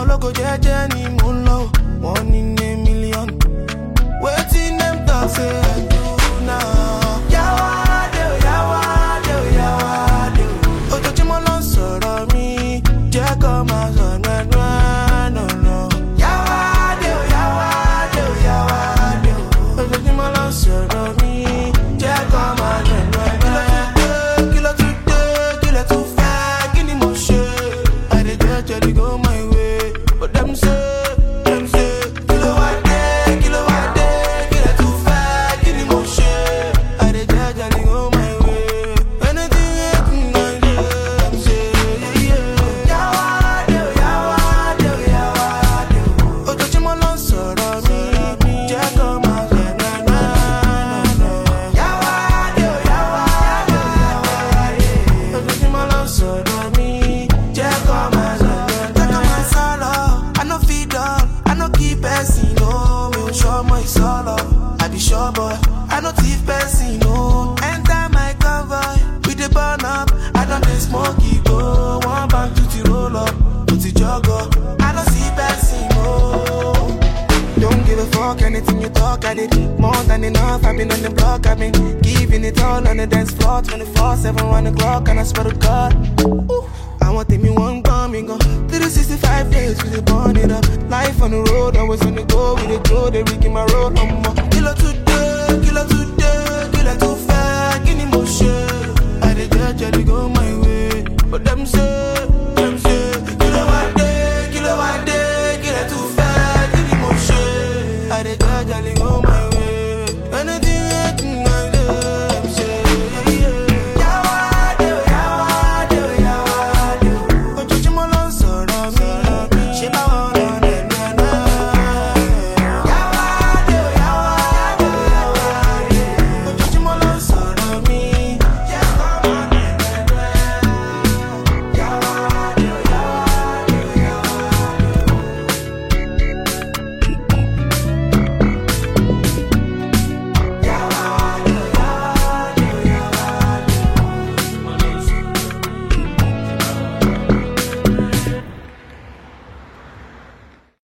Oloko jeje ni mo lọ, 1 in a million. Waiting them talk say I do now. Yawade, yawade, yawade. Ojoojúmọ́ ló ń sọ̀rọ̀ mi, jẹ́ kó máa sọ̀rọ̀ no no. Yawade, yawade, yawade. Ojoojúmọ́ ló ń sọ̀rọ̀ mi, jẹ́ kó máa sọ̀rọ̀ kí ló tún dé, kí ló tún fẹ́, kí ni mo ṣe? I dey judge, go my way, but them say. Sure boy, I no thief person, no. Enter my convoy, we dey burn up. I don't dey smoke it, go. One bank to the roll up, put the jog up. I don't see person, no. Don't give a fuck, anything you talk, I did more than enough. I've been on the block, I've been giving it all on the dance floor, 24/7, 1 o'clock, and I swear to God. Ooh. I want me one bomb, me go 365 days, we dey burn it up. Life on the road, always on the go, we dey go, they rigging my road, Kilo to